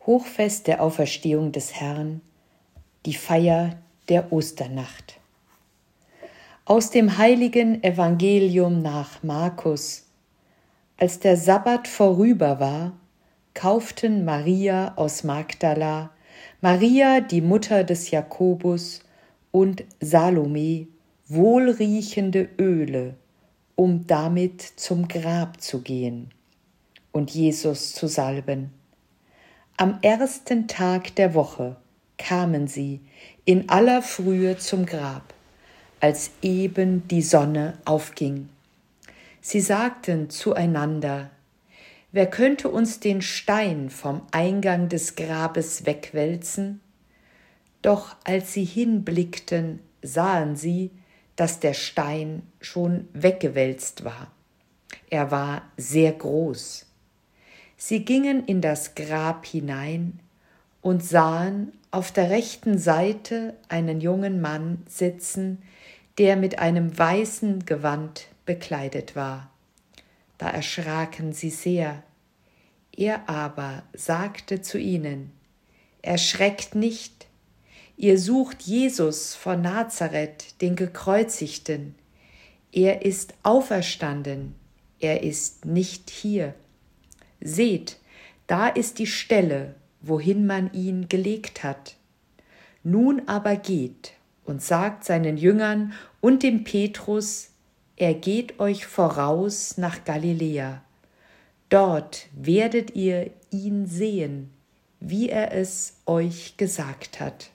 Hochfest der Auferstehung des Herrn, die Feier der Osternacht. Aus dem heiligen Evangelium nach Markus. Als der Sabbat vorüber war, kauften Maria aus Magdala, Maria, die Mutter des Jakobus, und Salome wohlriechende Öle, um damit zum Grab zu gehen und Jesus zu salben. Am ersten Tag der Woche kamen sie in aller Frühe zum Grab, als eben die Sonne aufging. Sie sagten zueinander: Wer könnte uns den Stein vom Eingang des Grabes wegwälzen? Doch als sie hinblickten, sahen sie, dass der Stein schon weggewälzt war. Er war sehr groß. Sie gingen in das Grab hinein und sahen auf der rechten Seite einen jungen Mann sitzen, der mit einem weißen Gewand bekleidet war. Da erschraken sie sehr. Er aber sagte zu ihnen: Erschreckt nicht, ihr sucht Jesus von Nazareth, den Gekreuzigten. Er ist auferstanden, er ist nicht hier. Seht, da ist die Stelle, wohin man ihn gelegt hat. Nun aber geht und sagt seinen Jüngern und dem Petrus, er geht euch voraus nach Galiläa. Dort werdet ihr ihn sehen, wie er es euch gesagt hat.